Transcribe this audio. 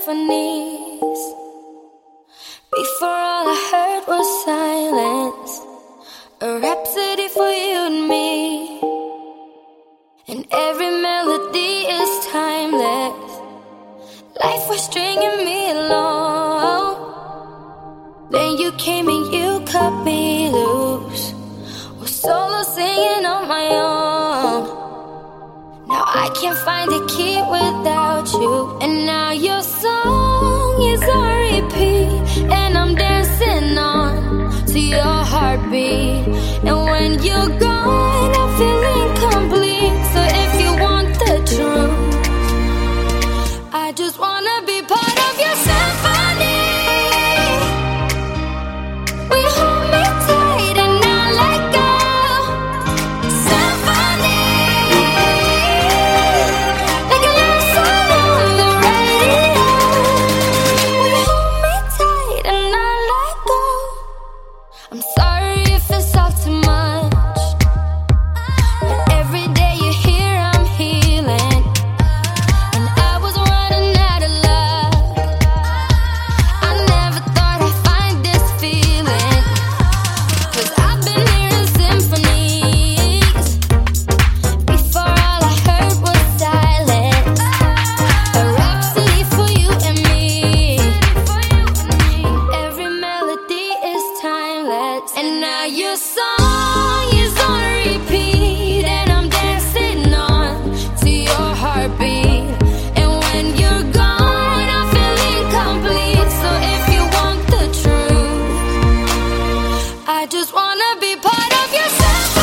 symphonies. Before all I heard was silence, a rhapsody for you and me. And every melody is timeless. Life was stringing me along. Then you came and you cut me loose. Was solo singing on my own. Now I can't find a key without you. And now your song is on repeat, and I'm dancing on to your heartbeat. And when you're gone, I feel incomplete. So if you want the truth, I just wanna be part of your symphony. We hold me tight and not let go. Symphony, like a love song on the radio. We hold me tight and not let go. I'm sorry if it's all too much, but every day you're here I'm healing. And I was running out of luck. I never thought I'd find this feeling, 'cause I've been hearing symphonies. Before all I heard was silence, a rhapsody for you and me. Every melody is timeless, and now your song is on repeat, and I'm dancing on to your heartbeat. And when you're gone, I feel incomplete. So if you want the truth, I just wanna be part of your symphony.